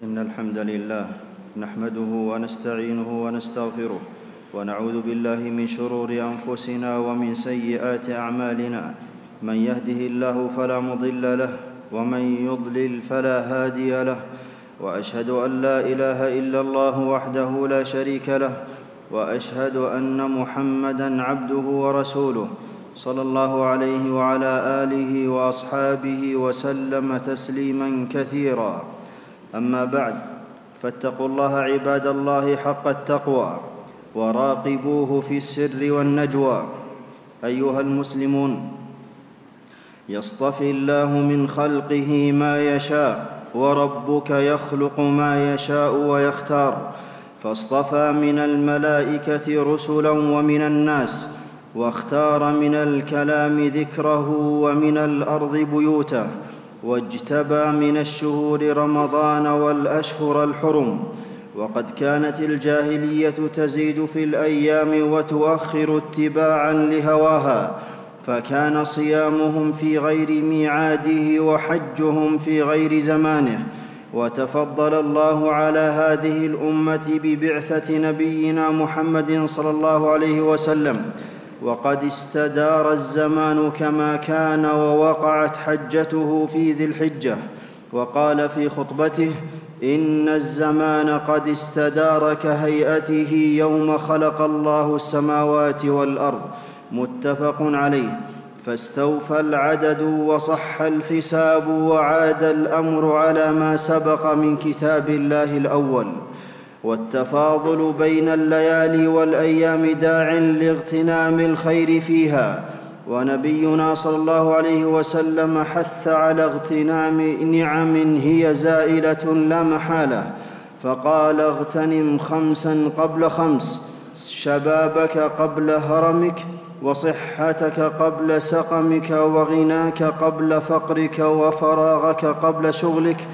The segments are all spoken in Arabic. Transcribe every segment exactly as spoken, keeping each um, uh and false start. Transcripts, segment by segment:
إن الحمد لله نحمده ونستعينه ونستغفره ونعوذ بالله من شرور أنفسنا ومن سيئات أعمالنا. من يهده الله فلا مضل له ومن يضلل فلا هادي له، وأشهد أن لا إله إلا الله وحده لا شريك له، وأشهد أن محمدًا عبده ورسوله صلى الله عليه وعلى آله وأصحابه وسلم تسليمًا كثيرا. أما بعد، فاتقوا الله عباد الله حق التقوى وراقبوه في السر والنجوى. أيها المسلمون، يصطفي الله من خلقه ما يشاء، وربك يخلق ما يشاء ويختار، فاصطفى من الملائكة رسلا ومن الناس، واختار من الكلام ذكره ومن الأرض بيوته، واجتبى من الشهور رمضان والأشهر الحرم. وقد كانت الجاهلية تزيد في الأيام وتؤخر اتباعا لهواها، فكان صيامهم في غير ميعاده وحجهم في غير زمانه. وتفضل الله على هذه الأمة ببعثة نبينا محمد صلى الله عليه وسلم، وقد استدار الزمان كما كان، ووقعت حجته في ذي الحجة. وقال في خطبته: إن الزمان قد استدار كهيئته يوم خلق الله السماوات والأرض، متفق عليه. فاستوفى العدد وصح الحساب، وعاد الأمر على ما سبق من كتاب الله الأول. والتفاضل بين الليالي والأيام داع لاغتنام الخير فيها، ونبينا صلى الله عليه وسلم حث على اغتنام نعم هي زائلة لا محالة، فقال: اغتنم خمسا قبل خمس، شبابك قبل هرمك، وصحتك قبل سقمك، وغناك قبل فقرك، وفراغك قبل شغلك،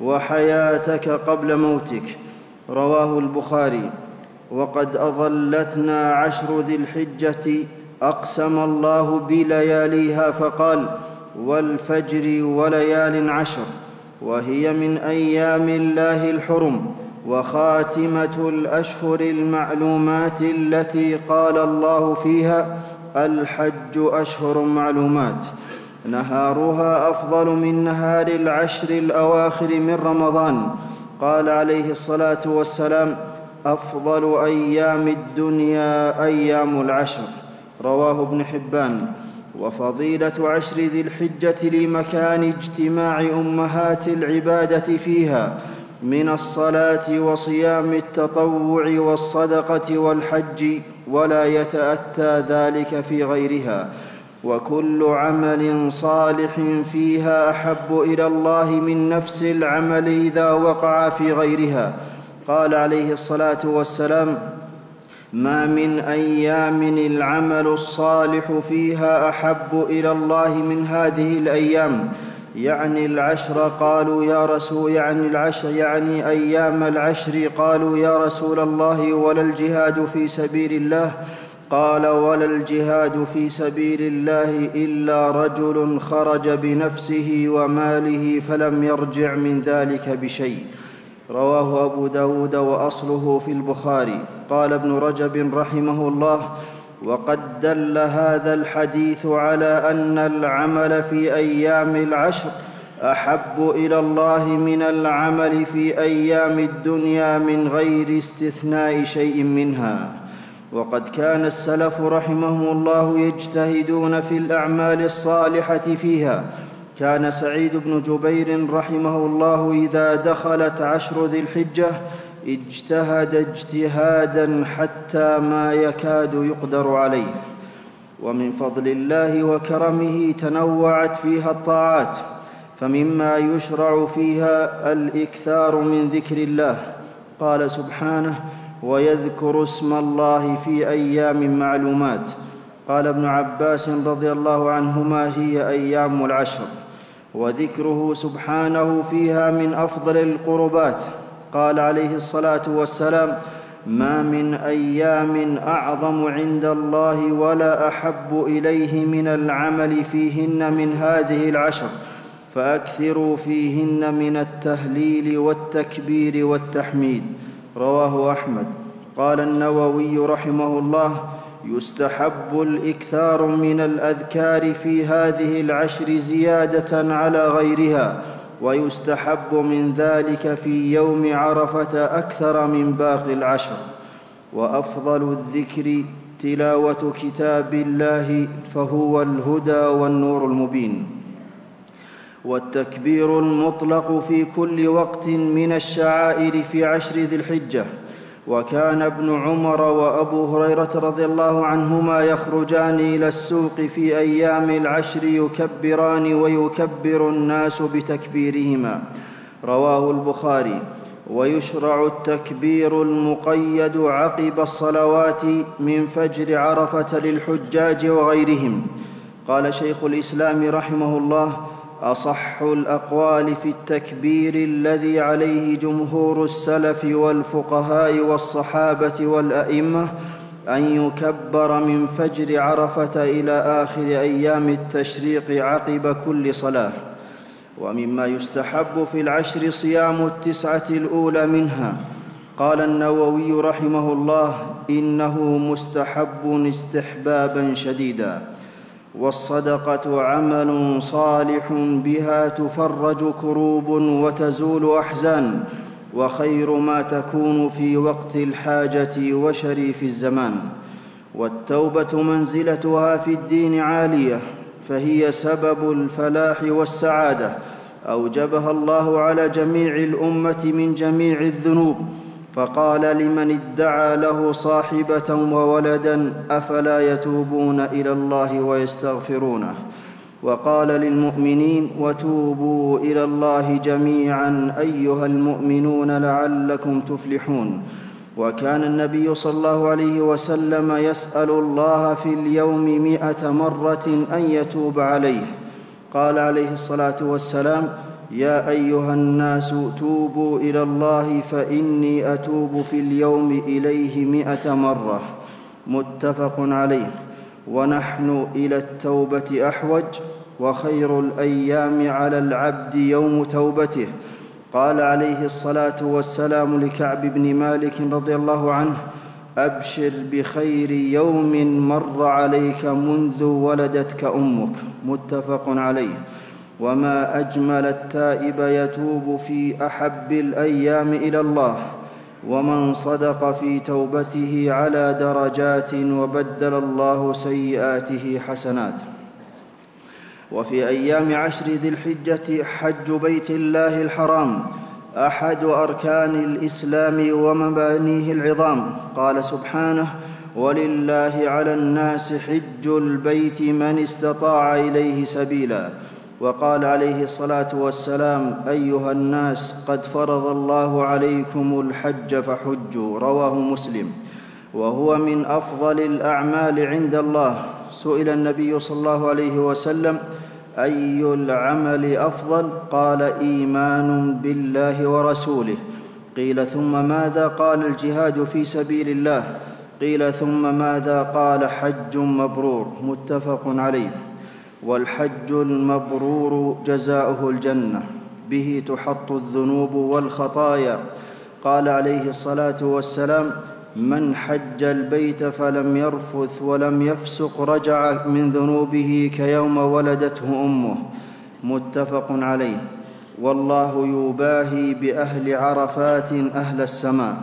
وحياتك قبل موتك. رواه البخاري. وقد أظلتنا عشر ذي الحجة، أقسم الله بلياليها فقال: والفجر وليال عشر، وهي من أيام الله الحرم، وخاتمة الأشهر المعلومات التي قال الله فيها: الحج أشهر معلومات. نهارها أفضل من نهار العشر الأواخر من رمضان. قال عليه الصلاة والسلام: أفضل أيام الدنيا أيام العشر. رواه ابن حبان. وفضيلة عشر ذي الحجة لمكان اجتماع أمهات العبادة فيها من الصلاة وصيام التطوع والصدقة والحج، ولا يتأتى ذلك في غيرها. وكل عمل صالح فيها أحب إلى الله من نفس العمل إذا وقع في غيرها. قال عليه الصلاة والسلام: ما من أيام العمل الصالح فيها أحب إلى الله من هذه الأيام، يعني العشر. قالوا يا رسول يعني العشر يعني أيام العشر. قالوا يا رسول الله ولا الجهاد في سبيل الله؟ قال: ولا الجهاد في سبيل الله إلا رجل خرج بنفسه وماله فلم يرجع من ذلك بشيء. رواه أبو داود وأصله في البخاري. قال ابن رجب رحمه الله: وقد دل هذا الحديث على أن العمل في أيام العشر أحب إلى الله من العمل في أيام الدنيا من غير استثناء شيء منها. وقد كان السلف رحمهم الله يجتهدون في الأعمال الصالحة فيها. كان سعيد بن جبير رحمه الله إذا دخلت عشر ذي الحجة اجتهد اجتهادا حتى ما يكاد يقدر عليه. ومن فضل الله وكرمه تنوعت فيها الطاعات، فمما يشرع فيها الإكثار من ذكر الله. قال سبحانه: ويذكر اسم الله في أيام معلومات. قال ابن عباس رضي الله عنهما: هي أيام العشر. وذكره سبحانه فيها من أفضل القربات. قال عليه الصلاة والسلام: ما من أيام أعظم عند الله ولا أحب إليه من العمل فيهن من هذه العشر. فأكثروا فيهن من التهليل والتكبير والتحميد. رواه أحمد. قال النووي رحمه الله: يستحب الإكثار من الأذكار في هذه العشر زيادة على غيرها، ويستحب من ذلك في يوم عرفة أكثر من باقي العشر. وأفضل الذكر تلاوة كتاب الله، فهو الهدى والنور المبين. والتكبير المطلق في كل وقت من الشعائر في عشر ذي الحجة. وكان ابن عمر وأبو هريرة رضي الله عنهما يخرجان إلى السوق في أيام العشر يكبران ويكبر الناس بتكبيرهما. رواه البخاري. ويشرع التكبير المقيد عقب الصلوات من فجر عرفة للحجاج وغيرهم. قال شيخ الإسلام رحمه الله: أصح الأقوال في التكبير الذي عليه جمهور السلف والفقهاء والصحابة والأئمة أن يكبر من فجر عرفة إلى آخر أيام التشريق عقب كل صلاة. ومما يستحب في العشر صيام التسعة الأولى منها. قال النووي رحمه الله: إنه مستحب استحبابا شديدا. والصدقة عمل صالح بها تفرج كروب وتزول أحزان، وخير ما تكون في وقت الحاجة وشريف الزمان. والتوبة منزلتها في الدين عالية، فهي سبب الفلاح والسعادة. أوجبها الله على جميع الأمة من جميع الذنوب، فقال لمن ادعى له صاحبة وولدا: أفلا يتوبون إلى الله ويستغفرونه. وقال للمؤمنين: وتوبوا إلى الله جميعا أيها المؤمنون لعلكم تفلحون. وكان النبي صلى الله عليه وسلم يسأل الله في اليوم مئة مرة أن يتوب عليه. قال عليه الصلاة والسلام: يا أيها الناس توبوا إلى الله فإني أتوب في اليوم إليه مئة مرة. متفق عليه. ونحن إلى التوبة أحوج، وخير الأيام على العبد يوم توبته. قال عليه الصلاة والسلام لكعب بن مالك رضي الله عنه: أبشر بخير يوم مر عليك منذ ولدتك أمك. متفق عليه. وما أجمل التائب يتوب في أحب الأيام إلى الله. ومن صدق في توبته على درجات، وبدل الله سيئاته حسنات. وفي أيام عشر ذي الحجة حج بيت الله الحرام، أحد أركان الإسلام ومبانيه العظام. قال سبحانه: ولله على الناس حج البيت من استطاع إليه سبيلا. وقال عليه الصلاة والسلام: أيها الناس قد فرض الله عليكم الحج فحجوا. رواه مسلم. وهو من أفضل الأعمال عند الله. سئل النبي صلى الله عليه وسلم: أي العمل أفضل؟ قال: إيمان بالله ورسوله. قيل: ثم ماذا؟ قال: الجهاد في سبيل الله. قيل: ثم ماذا؟ قال: حج مبرور. متفق عليه. والحج المبرور جزاؤه الجنة، به تحط الذنوب والخطايا. قال عليه الصلاة والسلام: من حج البيت فلم يرفث ولم يفسق رجع من ذنوبه كيوم ولدته أمه. متفق عليه. والله يباهي بأهل عرفات أهل السماء.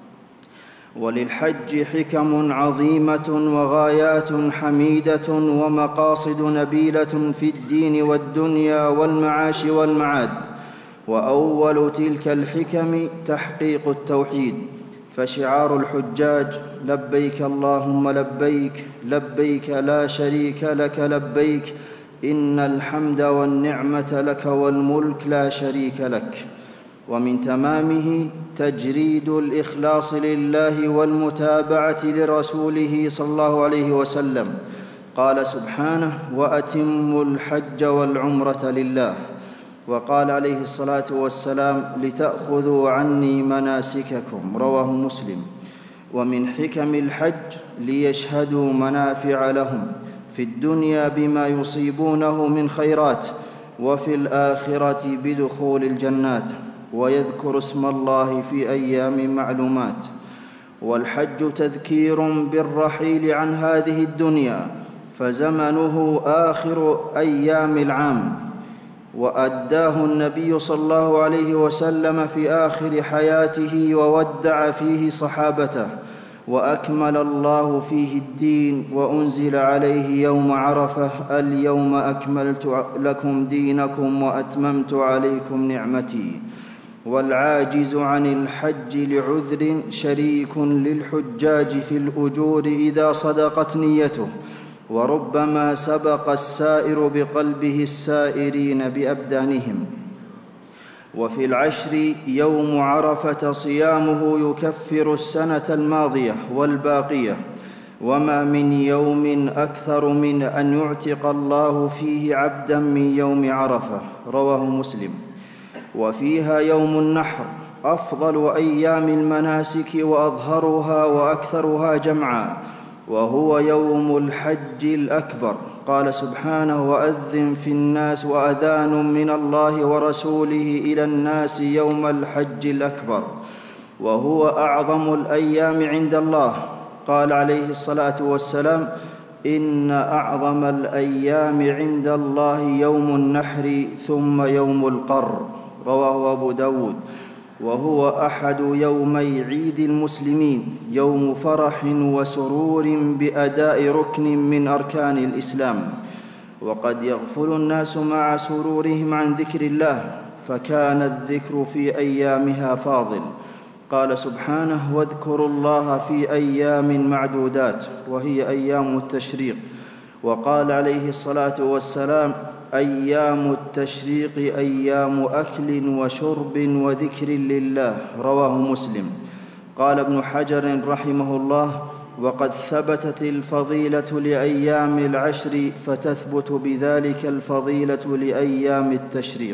وللحج حكم عظيمة وغايات حميدة ومقاصد نبيلة في الدين والدنيا والمعاش والمعاد. وأول تلك الحكم تحقيق التوحيد، فشعار الحجاج: لبيك اللهم لبيك، لبيك لا شريك لك لبيك، إن الحمد والنعمة لك والملك لا شريك لك. ومن تمامه تجريد الإخلاص لله والمتابعة لرسوله صلى الله عليه وسلم. قال سبحانه: وأتموا الحج والعمرة لله. وقال عليه الصلاة والسلام: لتأخذوا عني مناسككم. رواه مسلم. ومن حكم الحج ليشهدوا منافع لهم في الدنيا بما يصيبونه من خيرات، وفي الآخرة بدخول الجنات، ويذكر اسم الله في أيام معلومات. والحج تذكير بالرحيل عن هذه الدنيا، فزمنه آخر أيام العام، وأداه النبي صلى الله عليه وسلم في آخر حياته وودع فيه صحابته، وأكمل الله فيه الدين، وأنزل عليه يوم عرفة: اليوم أكملت لكم دينكم وأتممت عليكم نعمتي. والعاجز عن الحج لعذر شريك للحجاج في الأجور إذا صدقت نيته، وربما سبق السائر بقلبه السائرين بأبدانهم. وفي العشر يوم عرفة صيامه يكفر السنة الماضية والباقية، وما من يوم أكثر من أن يعتق الله فيه عبدا من يوم عرفة. رواه مسلم. وفيها يوم النحر أفضل أيام المناسك وأظهرها وأكثرها جمعا، وهو يوم الحج الأكبر. قال سبحانه: وأذن في الناس وأذان من الله ورسوله إلى الناس يوم الحج الأكبر، وهو أعظم الأيام عند الله. قال عليه الصلاة والسلام: إن أعظم الأيام عند الله يوم النحر ثم يوم القر. رواه أبو داود. وهو أحد يومي عيد المسلمين، يوم فرح وسرور بأداء ركن من أركان الإسلام. وقد يغفل الناس مع سرورهم عن ذكر الله، فكان الذكر في أيامها فاضل. قال سبحانه: واذكروا الله في أيام معدودات، وهي أيام التشريق. وقال عليه الصلاة والسلام: أيام التشريق أيام أكل وشرب وذكر لله. رواه مسلم. قال ابن حجر رحمه الله: وقد ثبتت الفضيلة لأيام العشر، فتثبت بذلك الفضيلة لأيام التشريق.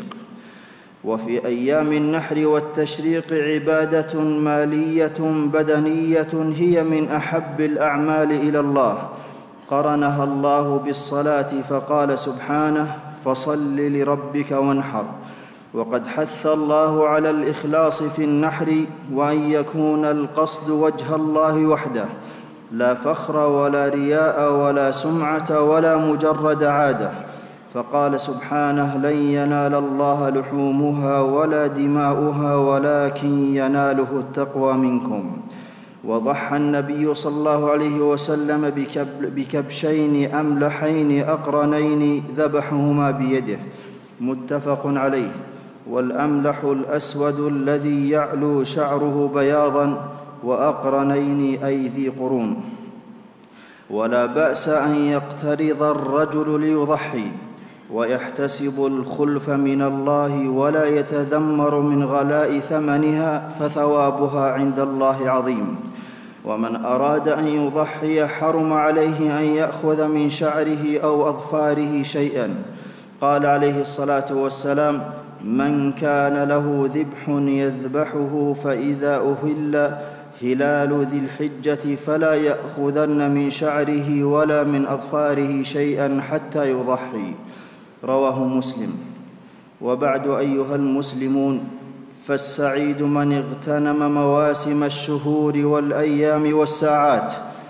وفي أيام النحر والتشريق عبادة مالية بدنية هي من أحب الأعمال إلى الله، قرنها الله بالصلاة، فقال سبحانه: فصل لربك وانحر. وقد حث الله على الإخلاص في النحر، وأن يكون القصد وجه الله وحده، لا فخر ولا رياء ولا سمعة ولا مجرد عادة. فقال سبحانه: لن ينال الله لحومها ولا دماؤها ولكن يناله التقوى منكم. وضحى النبي صلى الله عليه وسلم بكبشين أملحين أقرنين ذبحهما بيده، متفق عليه. والأملح الأسود الذي يعلو شعره بياضا، وأقرنين أي ذي قرون. ولا بأس أن يقترض الرجل ليضحي، ويحتسب الخلف من الله، ولا يتذمر من غلاء ثمنها، فثوابها عند الله عظيم. ومن أراد أن يضحي حرم عليه أن يأخذ من شعره أو أظفاره شيئا. قال عليه الصلاة والسلام: من كان له ذبح يذبحه فإذا أهل هلال ذي الحجة فلا يأخذن من شعره ولا من أظفاره شيئا حتى يضحي. رواه مسلم. وبعد، أيها المسلمون، فالسعيد من اغتنم مواسم الشهور والأيام والساعات،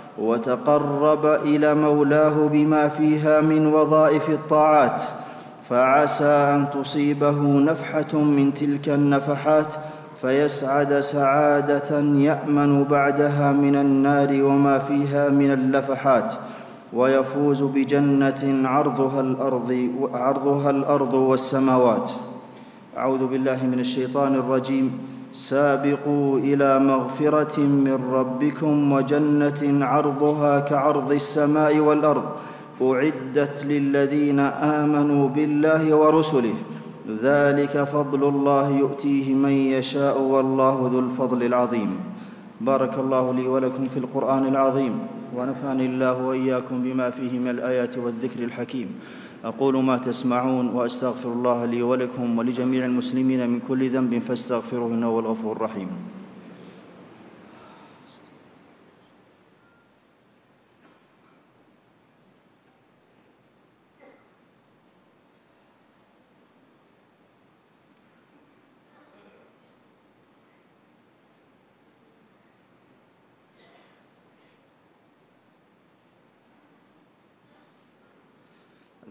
وتقرب إلى مولاه بما فيها من وظائف الطاعات، فعسى أن تصيبه نفحة من تلك النفحات، فيسعد سعادة يأمن بعدها من النار وما فيها من اللفحات، ويفوز بجنة عرضها الأرض, عرضها الأرض والسماوات. أعوذ بالله من الشيطان الرجيم. سابقوا إلى مغفرة من ربكم وجنة عرضها كعرض السماء والأرض، أعدت للذين آمنوا بالله ورسله، ذلك فضل الله يؤتيه من يشاء والله ذو الفضل العظيم. بارك الله لي ولكم في القرآن العظيم، ونفعني الله وإياكم بما فيه من الآيات والذكر الحكيم. أقول ما تسمعون، وأستغفر الله لي ولكم ولجميع المسلمين من كل ذنب فاستغفروه إنه هو الغفور الرحيم.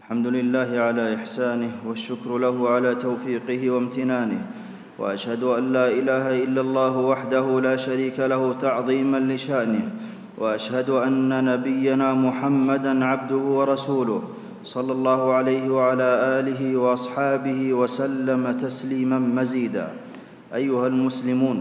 الحمد لله على إحسانه، والشكر له على توفيقه وامتنانه، وأشهد أن لا إله إلا الله وحده لا شريك له تعظيما لشأنه، وأشهد أن نبينا محمدًا عبده ورسوله صلى الله عليه وعلى آله وأصحابه وسلم تسليمًا مزيدًا. أيها المسلمون،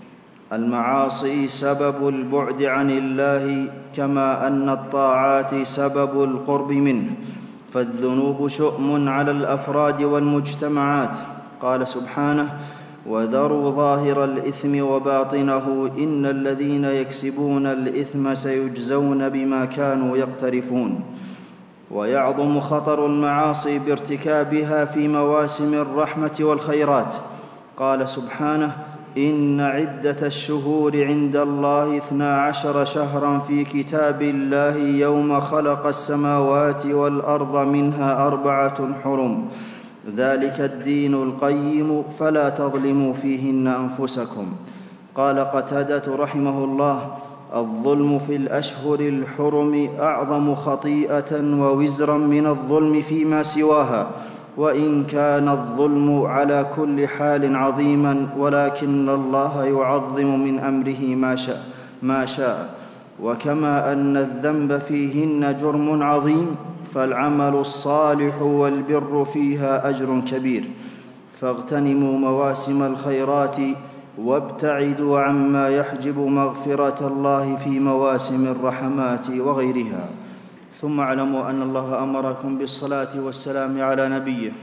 المعاصي سبب البعد عن الله، كما أن الطاعات سبب القرب منه، فالذنوب شؤم على الأفراد والمجتمعات. قال سبحانه: وذروا ظاهر الإثم وباطنه إن الذين يكسبون الإثم سيجزون بما كانوا يقترفون. ويعظم خطر المعاصي بارتكابها في مواسم الرحمة والخيرات. قال سبحانه: إن عدة الشهور عند الله اثنا عشر شهرا في كتاب الله يوم خلق السماوات والأرض منها أربعة حرم ذلك الدين القيم فلا تظلموا فيهن أنفسكم. قال قتادة رحمه الله: الظلم في الأشهر الحرم أعظم خطيئة ووزرا من الظلم فيما سواها، وإن كان الظلم على كل حال عظيما، ولكن الله يعظم من أمره ما شاء, ما شاء. وكما أن الذنب فيهن جرم عظيم، فالعمل الصالح والبر فيها أجر كبير. فاغتنموا مواسم الخيرات وابتعدوا عما يحجب مغفرة الله في مواسم الرحمات وغيرها. ثم اعلموا أن الله أمركم بالصلاة والسلام على نبيه،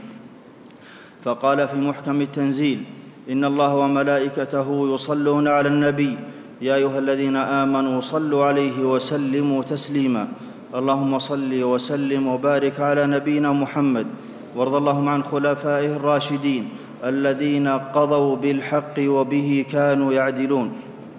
فقال في محكم التنزيل: إن الله وملائكته يصلون على النبي يا أيها الذين آمنوا صلوا عليه وسلموا تسليما. اللهم صل وسلم وبارك على نبينا محمد، وارض اللهم عن خلفائه الراشدين الذين قضوا بالحق وبه كانوا يعدلون،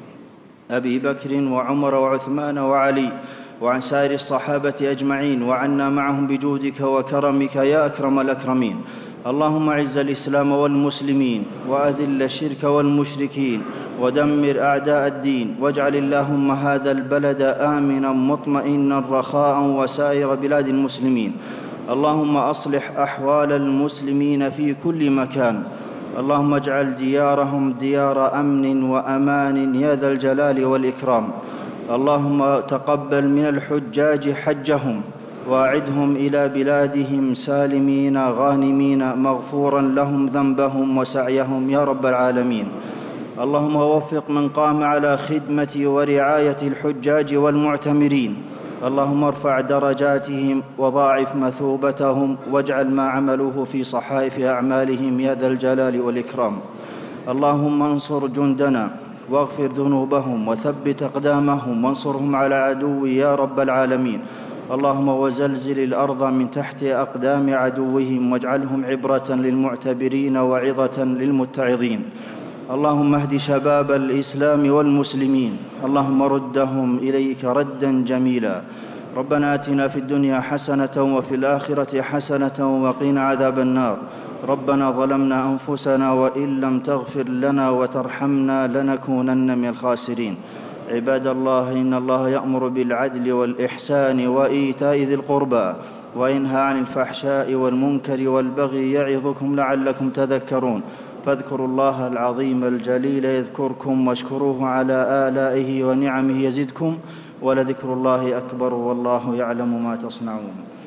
أبي بكر وعمر وعثمان وعلي، وعن سائر الصحابة أجمعين، وعنا معهم بجودك وكرمك يا أكرم الأكرمين. اللهم أعز الإسلام والمسلمين، وأذل الشرك والمشركين، ودمر أعداء الدين، واجعل اللهم هذا البلد آمنا مطمئنا رخاء وسائر بلاد المسلمين. اللهم أصلح أحوال المسلمين في كل مكان. اللهم اجعل ديارهم ديار أمن وأمان يا ذا الجلال والإكرام. اللهم تقبل من الحجاج حجهم، واعدهم إلى بلادهم سالمين غانمين مغفورا لهم ذنبهم وسعيهم يا رب العالمين. اللهم وفق من قام على خدمة ورعاية الحجاج والمعتمرين. اللهم ارفع درجاتهم وضاعف مثوبتهم، واجعل ما عملوه في صحائف أعمالهم يا ذا الجلال والإكرام. اللهم انصر جندنا واغفر ذنوبهم وثبت أقدامهم وانصرهم على عدو يا رب العالمين. اللهم وزلزل الأرض من تحت أقدام عدوهم، واجعلهم عبرة للمعتبرين وعظة للمتعظين. اللهم اهد شباب الإسلام والمسلمين. اللهم ردهم إليك ردا جميلا. ربنا آتنا في الدنيا حسنة وفي الآخرة حسنة وقنا عذاب النار. ربنا ظلمنا أنفسنا وإن لم تغفر لنا وترحمنا لنكونن من الخاسرين. عباد الله، إن الله يأمر بالعدل والإحسان وإيتاء ذي القربى، وينهى عن الفحشاء والمنكر والبغي، يعظكم لعلكم تذكرون. فاذكروا الله العظيم الجليل يذكركم، واشكروه على آلائه ونعمه يزدكم، ولذكر الله أكبر، والله يعلم ما تصنعون.